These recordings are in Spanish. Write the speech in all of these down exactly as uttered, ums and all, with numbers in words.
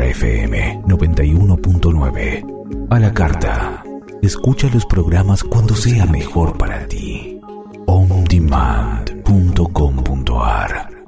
F M noventa y uno punto nueve. A la carta. Escucha los programas cuando sea mejor para ti. on demand punto com punto a r.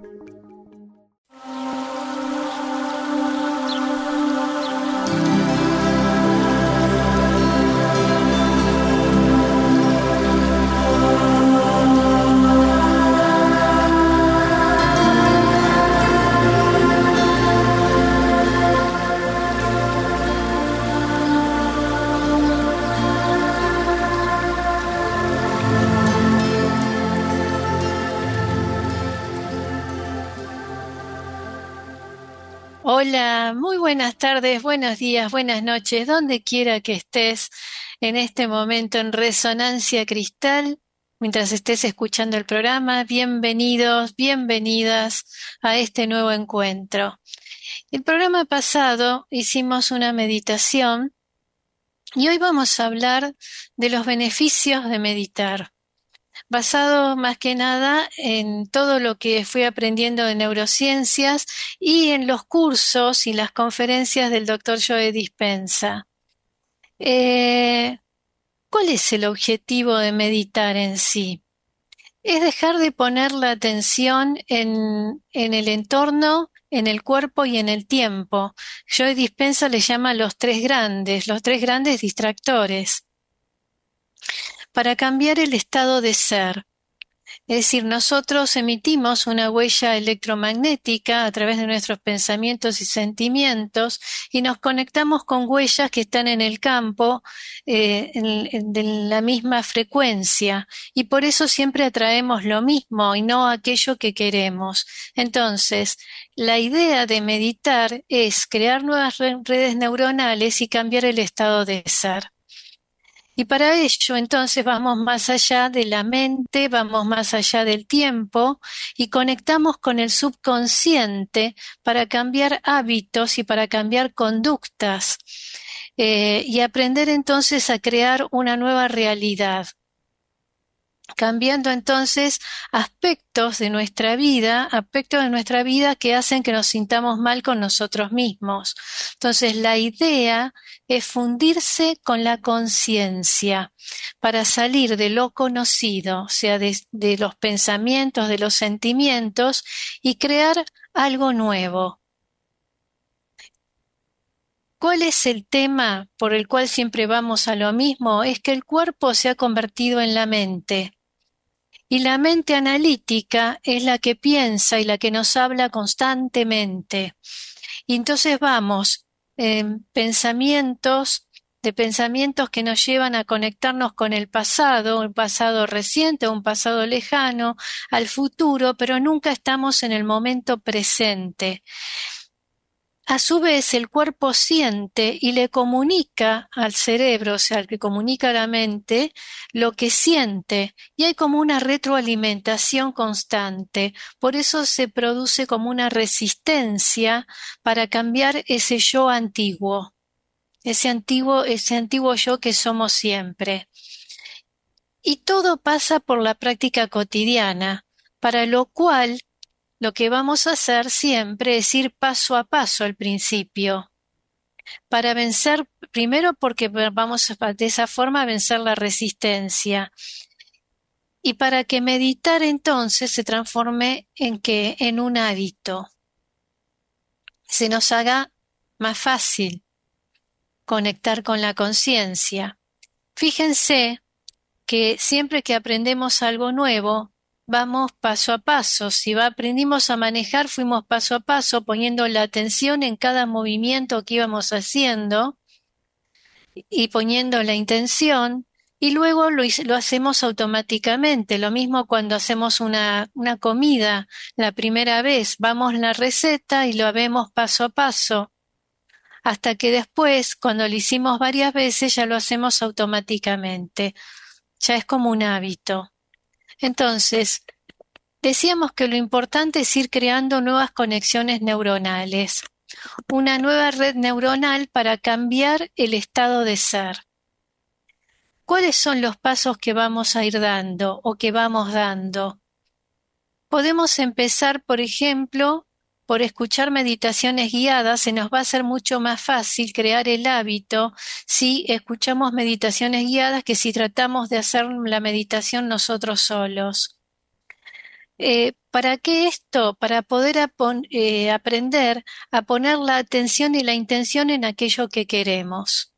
Hola, muy buenas tardes, buenos días, buenas noches, donde quiera que estés en este momento en Resonancia Cristal, mientras estés escuchando el programa, bienvenidos, bienvenidas a este nuevo encuentro. El programa pasado hicimos una meditación y hoy vamos a hablar de los beneficios de meditar, basado más que nada en todo lo que fui aprendiendo de neurociencias y en los cursos y las conferencias del doctor Joe Dispenza. Eh, ¿Cuál es el objetivo de meditar en sí? Es dejar de poner la atención en, en el entorno, en el cuerpo y en el tiempo. Joe Dispenza le llama los tres grandes, los tres grandes distractores, para cambiar el estado de ser. Es decir, nosotros emitimos una huella electromagnética a través de nuestros pensamientos y sentimientos y nos conectamos con huellas que están en el campo eh, en, en, de la misma frecuencia y por eso siempre atraemos lo mismo y no aquello que queremos. Entonces, la idea de meditar es crear nuevas redes neuronales y cambiar el estado de ser. Y para ello, entonces, vamos más allá de la mente, vamos más allá del tiempo y conectamos con el subconsciente para cambiar hábitos y para cambiar conductas eh, y aprender entonces a crear una nueva realidad. Cambiando entonces aspectos de nuestra vida, aspectos de nuestra vida que hacen que nos sintamos mal con nosotros mismos. Entonces la idea es fundirse con la conciencia para salir de lo conocido, o sea, de, de los pensamientos, de los sentimientos y crear algo nuevo. ¿Cuál es el tema por el cual siempre vamos a lo mismo? Es que el cuerpo se ha convertido en la mente. Y la mente analítica es la que piensa y la que nos habla constantemente. Y entonces vamos en pensamientos, de pensamientos que nos llevan a conectarnos con el pasado, un pasado reciente, un pasado lejano, al futuro, pero nunca estamos en el momento presente. A su vez, el cuerpo siente y le comunica al cerebro, o sea, al que comunica a la mente, lo que siente, y hay como una retroalimentación constante. Por eso se produce como una resistencia para cambiar ese yo antiguo, ese antiguo, ese antiguo yo que somos siempre. Y todo pasa por la práctica cotidiana, para lo cual lo que vamos a hacer siempre es ir paso a paso al principio, para vencer, primero porque vamos de esa forma a vencer la resistencia, y para que meditar entonces se transforme en que en un hábito, se nos haga más fácil conectar con la conciencia. Fíjense que siempre que aprendemos algo nuevo, vamos paso a paso. Si va, aprendimos a manejar, fuimos paso a paso, poniendo la atención en cada movimiento que íbamos haciendo y poniendo la intención, y luego lo, lo hacemos automáticamente. Lo mismo cuando hacemos una, una comida la primera vez, vamos la receta y lo vemos paso a paso, hasta que después, cuando lo hicimos varias veces, ya lo hacemos automáticamente. Ya es como un hábito. Entonces, decíamos que lo importante es ir creando nuevas conexiones neuronales, una nueva red neuronal para cambiar el estado de ser. ¿Cuáles son los pasos que vamos a ir dando o que vamos dando? Podemos empezar, por ejemplo, por escuchar meditaciones guiadas se nos va a hacer mucho más fácil crear el hábito si escuchamos meditaciones guiadas que si tratamos de hacer la meditación nosotros solos. Eh, ¿Para qué esto? Para poder eh, aprender a poner la atención y la intención en aquello que queremos.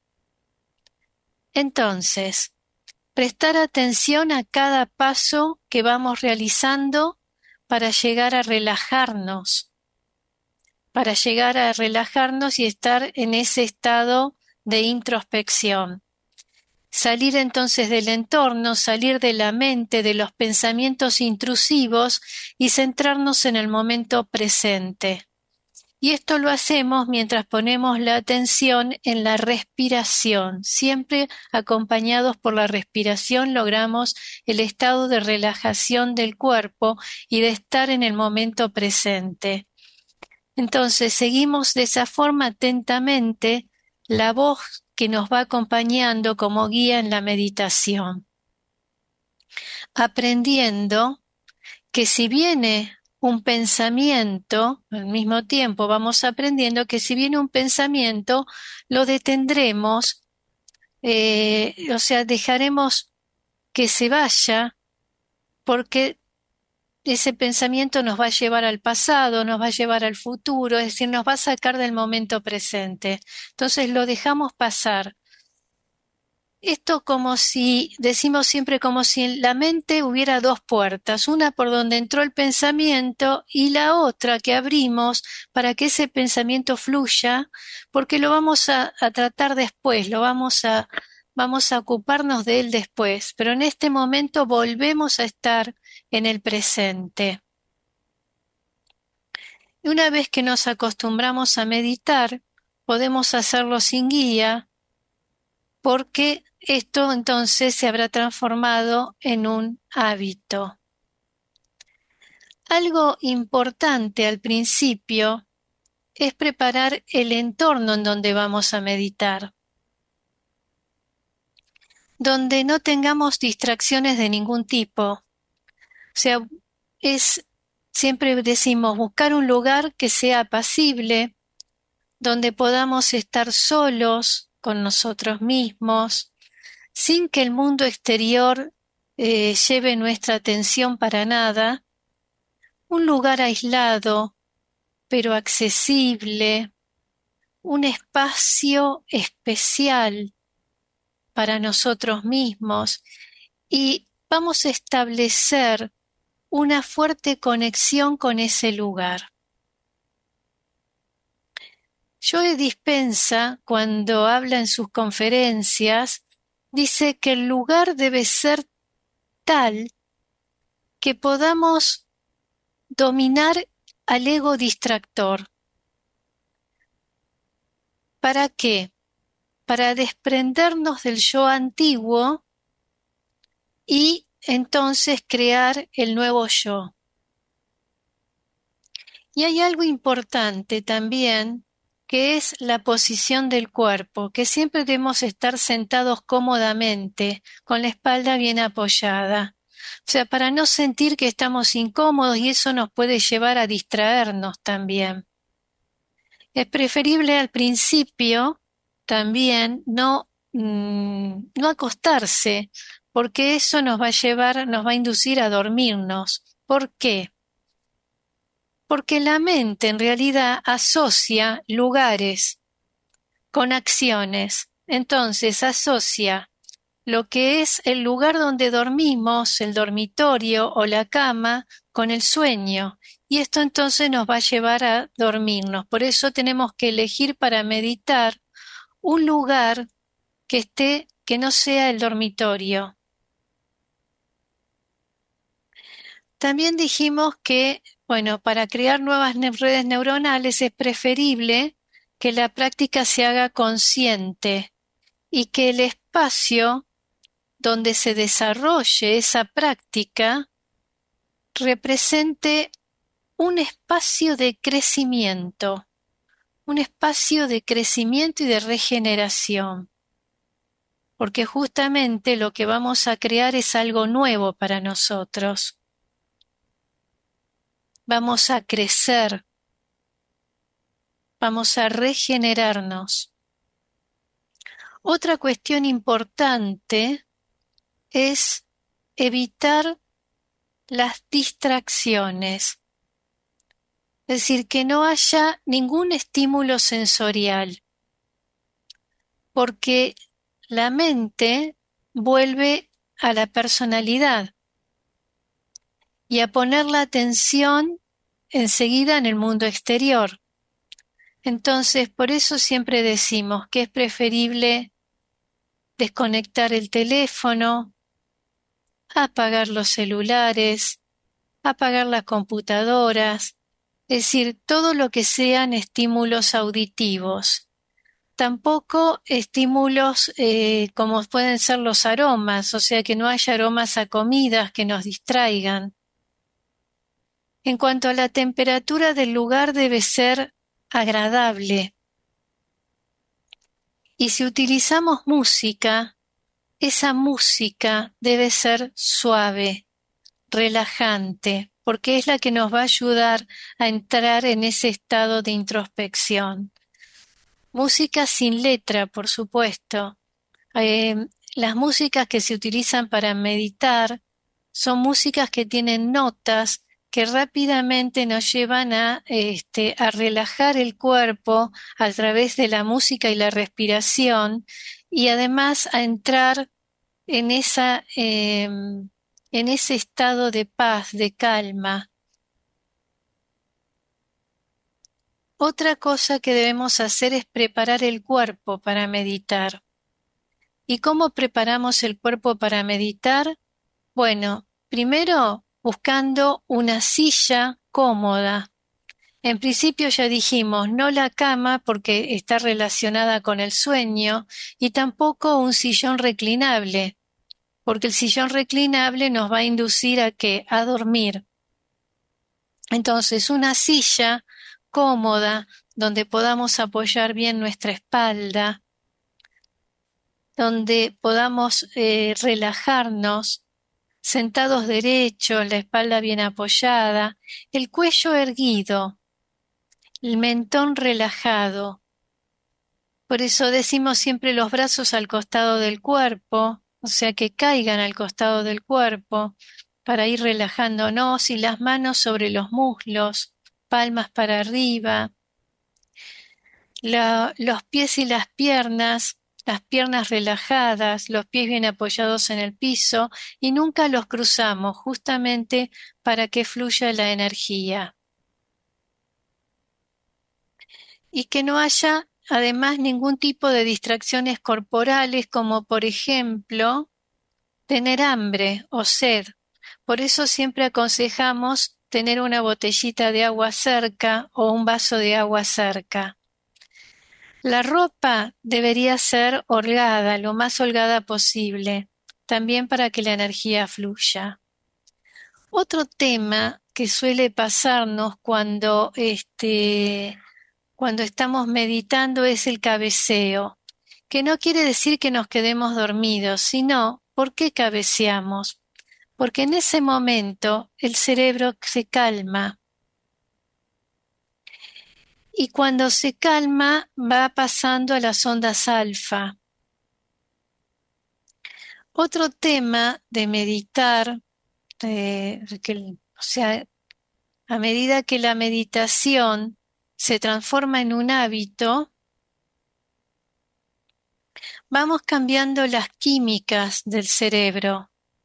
Entonces, prestar atención a cada paso que vamos realizando para llegar a relajarnos, para llegar a relajarnos y estar en ese estado de introspección. Salir entonces del entorno, salir de la mente, de los pensamientos intrusivos y centrarnos en el momento presente. Y esto lo hacemos mientras ponemos la atención en la respiración. Siempre acompañados por la respiración logramos el estado de relajación del cuerpo y de estar en el momento presente. Entonces seguimos de esa forma atentamente la voz que nos va acompañando como guía en la meditación, aprendiendo que si viene un pensamiento, al mismo tiempo vamos aprendiendo que si viene un pensamiento, lo detendremos, eh, o sea, dejaremos que se vaya, porque ese pensamiento nos va a llevar al pasado, nos va a llevar al futuro, es decir, nos va a sacar del momento presente. Entonces lo dejamos pasar. Esto como si, decimos siempre como si en la mente hubiera dos puertas, una por donde entró el pensamiento y la otra que abrimos para que ese pensamiento fluya, porque lo vamos a, a tratar después, lo vamos a, vamos a ocuparnos de él después, pero en este momento volvemos a estar en el presente. Y una vez que nos acostumbramos a meditar, podemos hacerlo sin guía, porque esto entonces se habrá transformado en un hábito. Algo importante al principio es preparar el entorno en donde vamos a meditar, donde no tengamos distracciones de ningún tipo. O sea, es, siempre decimos, buscar un lugar que sea apacible, donde podamos estar solos con nosotros mismos, sin que el mundo exterior eh, lleve nuestra atención para nada, un lugar aislado, pero accesible, un espacio especial para nosotros mismos, y vamos a establecer una fuerte conexión con ese lugar. Joe Dispenza, cuando habla en sus conferencias, dice que el lugar debe ser tal que podamos dominar al ego distractor. ¿Para qué? Para desprendernos del yo antiguo y entonces crear el nuevo yo. Y hay algo importante también, que es la posición del cuerpo, que siempre debemos estar sentados cómodamente, con la espalda bien apoyada. O sea, para no sentir que estamos incómodos y eso nos puede llevar a distraernos también. Es preferible al principio también no, mmm, no acostarse, porque eso nos va a llevar, nos va a inducir a dormirnos. ¿Por qué? Porque la mente en realidad asocia lugares con acciones. Entonces asocia lo que es el lugar donde dormimos, el dormitorio o la cama, con el sueño. Y esto entonces nos va a llevar a dormirnos. Por eso tenemos que elegir para meditar un lugar que esté, que no sea el dormitorio. También dijimos que, bueno, para crear nuevas ne- redes neuronales es preferible que la práctica se haga consciente y que el espacio donde se desarrolle esa práctica represente un espacio de crecimiento, un espacio de crecimiento y de regeneración, porque justamente lo que vamos a crear es algo nuevo para nosotros. Vamos a crecer, vamos a regenerarnos. Otra cuestión importante es evitar las distracciones. Es decir, que no haya ningún estímulo sensorial, porque la mente vuelve a la personalidad y a poner la atención enseguida en el mundo exterior. Entonces, por eso siempre decimos que es preferible desconectar el teléfono, apagar los celulares, apagar las computadoras, es decir, todo lo que sean estímulos auditivos. Tampoco estímulos eh, como pueden ser los aromas, o sea, que no haya aromas a comidas que nos distraigan. En cuanto a la temperatura del lugar, debe ser agradable. Y si utilizamos música, esa música debe ser suave, relajante, porque es la que nos va a ayudar a entrar en ese estado de introspección. Música sin letra, por supuesto. Eh, las músicas que se utilizan para meditar son músicas que tienen notas que rápidamente nos llevan a, este, a relajar el cuerpo a través de la música y la respiración, y además a entrar en, esa, eh, en ese estado de paz, de calma. Otra cosa que debemos hacer es preparar el cuerpo para meditar. ¿Y cómo preparamos el cuerpo para meditar? Bueno, primero buscando una silla cómoda. En principio ya dijimos, no la cama porque está relacionada con el sueño, y tampoco un sillón reclinable, porque el sillón reclinable nos va a inducir a ¿qué? A dormir. Entonces, una silla cómoda donde podamos apoyar bien nuestra espalda, donde podamos eh, relajarnos, sentados derechos, la espalda bien apoyada, el cuello erguido, el mentón relajado. Por eso decimos siempre los brazos al costado del cuerpo, o sea que caigan al costado del cuerpo para ir relajándonos, y las manos sobre los muslos, palmas para arriba, la, los pies y las piernas, las piernas relajadas, los pies bien apoyados en el piso, y nunca los cruzamos, justamente para que fluya la energía. Y que no haya además ningún tipo de distracciones corporales, como por ejemplo tener hambre o sed. Por eso siempre aconsejamos tener una botellita de agua cerca o un vaso de agua cerca. La ropa debería ser holgada, lo más holgada posible, también para que la energía fluya. Otro tema que suele pasarnos cuando, este, cuando estamos meditando es el cabeceo, que no quiere decir que nos quedemos dormidos, sino ¿por qué cabeceamos? Porque en ese momento el cerebro se calma. Y cuando se calma va pasando a las ondas alfa. Otro tema de meditar, eh, que, o sea, a medida que la meditación se transforma en un hábito, vamos cambiando las químicas del cerebro.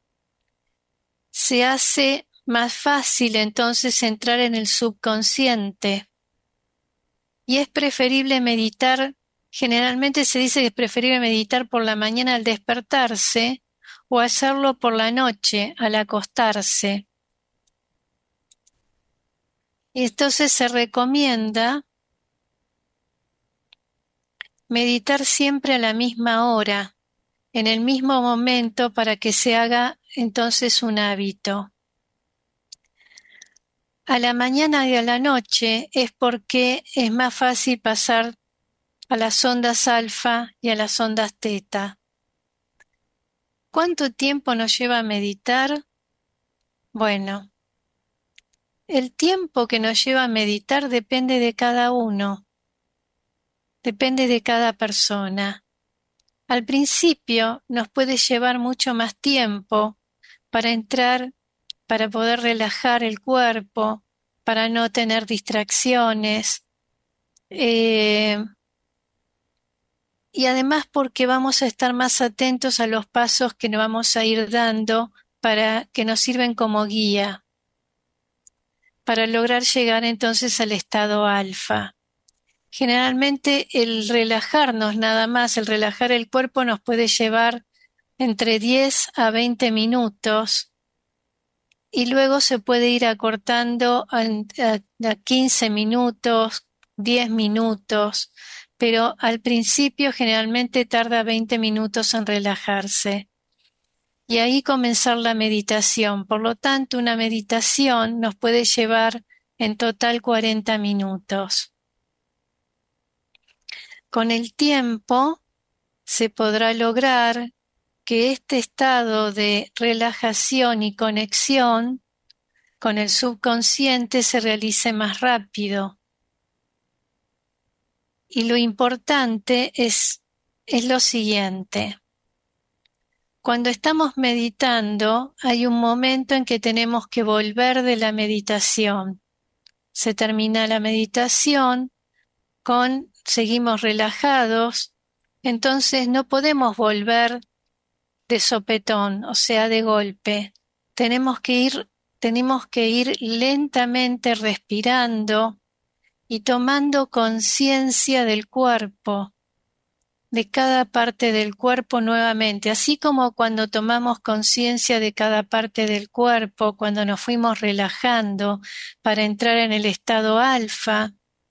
Se hace más fácil entonces entrar en el subconsciente. Y es preferible meditar, generalmente se dice que es preferible meditar por la mañana al despertarse o hacerlo por la noche al acostarse. Y entonces se recomienda meditar siempre a la misma hora, en el mismo momento, para que se haga entonces un hábito. A la mañana y a la noche es porque es más fácil pasar a las ondas alfa y a las ondas teta. ¿Cuánto tiempo nos lleva a meditar? Bueno, el tiempo que nos lleva a meditar depende de cada uno. Depende de cada persona. Al principio nos puede llevar mucho más tiempo para entrar, para poder relajar el cuerpo, para no tener distracciones. Eh, y además porque vamos a estar más atentos a los pasos que nos vamos a ir dando para que nos sirven como guía, para lograr llegar entonces al estado alfa. Generalmente el relajarnos nada más, el relajar el cuerpo nos puede llevar entre diez a veinte minutos y luego se puede ir acortando a, a, a quince minutos, diez minutos, pero al principio generalmente tarda veinte minutos en relajarse. Y ahí comenzar la meditación. Por lo tanto, una meditación nos puede llevar en total cuarenta minutos. Con el tiempo se podrá lograr que este estado de relajación y conexión con el subconsciente se realice más rápido. Y lo importante es, es lo siguiente. Cuando estamos meditando, hay un momento en que tenemos que volver de la meditación. Se termina la meditación, con, seguimos relajados, entonces no podemos volver de sopetón, o sea, de golpe. Tenemos que ir, tenemos que ir lentamente respirando y tomando conciencia del cuerpo, de cada parte del cuerpo nuevamente, así como cuando tomamos conciencia de cada parte del cuerpo, cuando nos fuimos relajando para entrar en el estado alfa,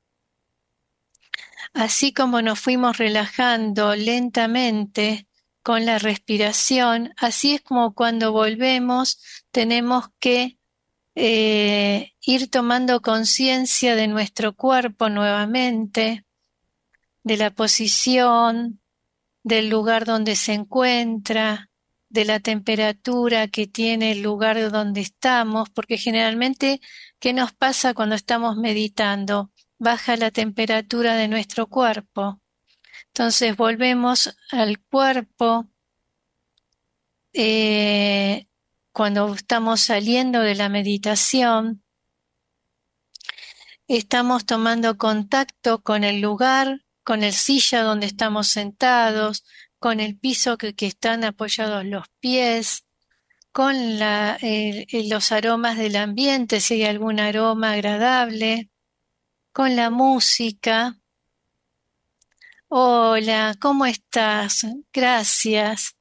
así como nos fuimos relajando lentamente con la respiración, así es como cuando volvemos tenemos que eh, ir tomando conciencia de nuestro cuerpo nuevamente, de la posición, del lugar donde se encuentra, de la temperatura que tiene el lugar donde estamos, porque generalmente, ¿qué nos pasa cuando estamos meditando? Baja la temperatura de nuestro cuerpo. Entonces volvemos al cuerpo eh, cuando estamos saliendo de la meditación. Estamos tomando contacto con el lugar, con el silla donde estamos sentados, con el piso que, que están apoyados los pies, con la, eh, los aromas del ambiente, si hay algún aroma agradable, con la música. Hola, ¿cómo estás? Gracias.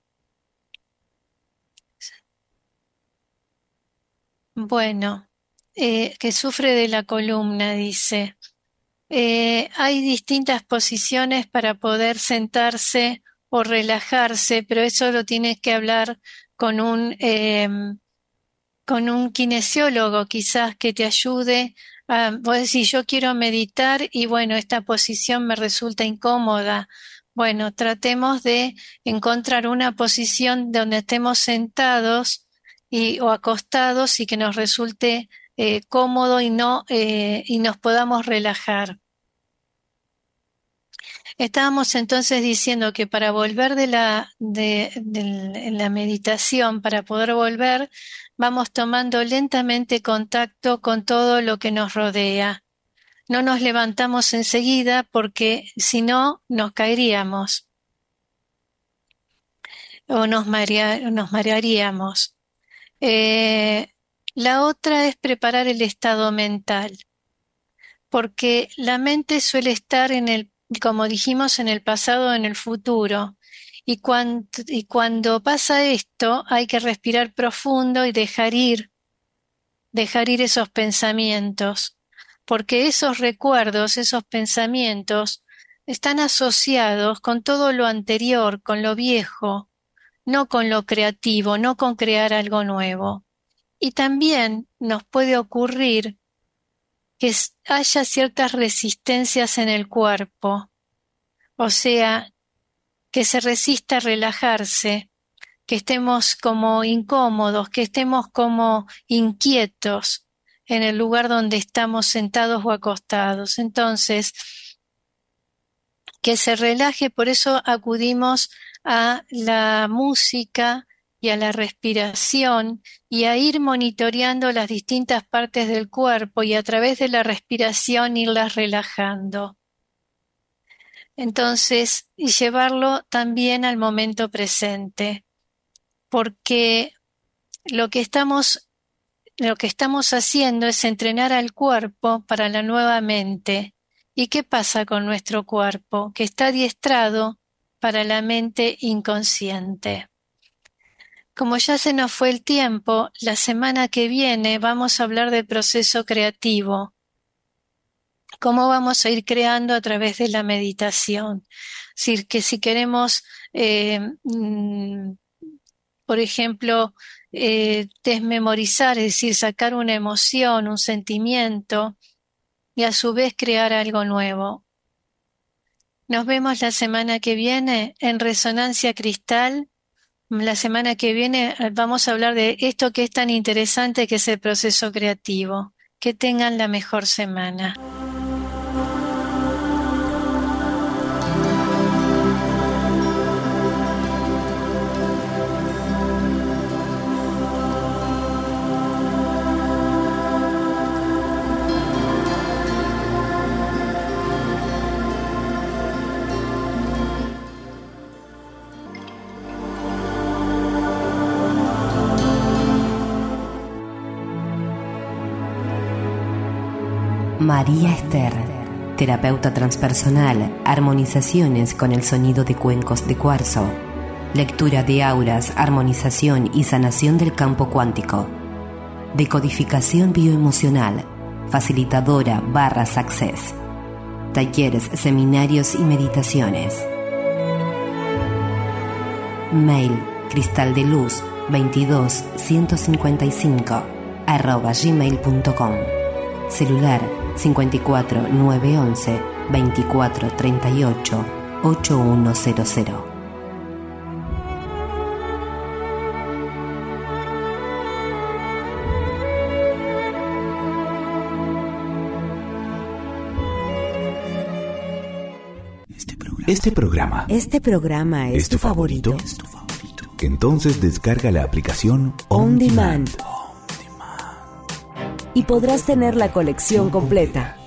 Bueno, eh, que sufre de la columna, dice. Eh, hay distintas posiciones para poder sentarse o relajarse, pero eso lo tienes que hablar con un, eh, con un kinesiólogo quizás que te ayude. A, vos decís, yo quiero meditar y bueno, esta posición me resulta incómoda. Bueno, tratemos de encontrar una posición donde estemos sentados y, o acostados y que nos resulte eh, cómodo y, no, eh, y nos podamos relajar. Estábamos entonces diciendo que para volver de la, de, de la meditación, para poder volver, vamos tomando lentamente contacto con todo lo que nos rodea. No nos levantamos enseguida porque si no nos caeríamos o nos, marea, nos marearíamos. Eh, la otra es preparar el estado mental, porque la mente suele estar en el, como dijimos, en el pasado o en el futuro. Y cuando, y cuando pasa esto, hay que respirar profundo y dejar ir, dejar ir esos pensamientos, porque esos recuerdos, esos pensamientos, están asociados con todo lo anterior, con lo viejo, no con lo creativo, no con crear algo nuevo. Y también nos puede ocurrir que haya ciertas resistencias en el cuerpo, o sea, que se resista a relajarse, que estemos como incómodos, que estemos como inquietos en el lugar donde estamos sentados o acostados. Entonces, que se relaje. Por eso acudimos a la música y a la respiración y a ir monitoreando las distintas partes del cuerpo y a través de la respiración irlas relajando. Entonces, y llevarlo también al momento presente, porque lo que estamos, lo que estamos haciendo es entrenar al cuerpo para la nueva mente. ¿Y qué pasa con nuestro cuerpo? Que está adiestrado para la mente inconsciente. Como ya se nos fue el tiempo, la semana que viene vamos a hablar del proceso creativo. Cómo vamos a ir creando a través de la meditación. Es decir, que si queremos, eh, mm, por ejemplo, eh, desmemorizar, es decir, sacar una emoción, un sentimiento, y a su vez crear algo nuevo. Nos vemos la semana que viene en Resonancia Cristal. La semana que viene vamos a hablar de esto que es tan interesante, que es el proceso creativo. Que tengan la mejor semana. María Esther, terapeuta transpersonal, armonizaciones con el sonido de cuencos de cuarzo, lectura de auras, armonización y sanación del campo cuántico, decodificación bioemocional, facilitadora barras access, talleres, seminarios y meditaciones. Mail cristaldeluz veintidós ciento cincuenta y cinco arroba gmail punto com. Celular cincuenta y cuatro nueve once veinticuatro treinta y ocho ochenta y cero. Este programa, este programa es, ¿es tu favorito? favorito? ¿Es tu favorito? Entonces descarga la aplicación On Demand y podrás tener la colección completa.